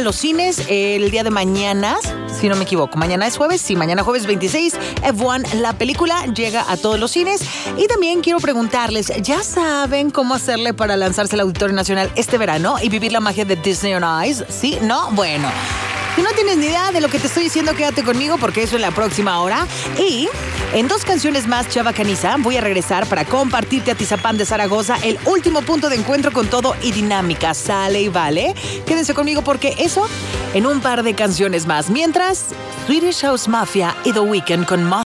los cines el día de mañana, si no me equivoco. Mañana es jueves, sí, mañana jueves 26, F1, la película, llega a todos los cines. Y también quiero preguntarles, ¿ya saben cómo hacerle para lanzarse al Auditorio Nacional este verano y vivir la magia de Disney on Ice? ¿Sí? ¿No? Bueno. Si no tienes ni idea de lo que te estoy diciendo, quédate conmigo porque eso es la próxima hora. Y en 2 canciones más, Chava Caniza, voy a regresar para compartirte a Tizapán de Zaragoza, el último punto de encuentro con todo y dinámica. Sale y vale. Quédense conmigo porque eso en un par de canciones más. Mientras, Swedish House Mafia y The Weeknd con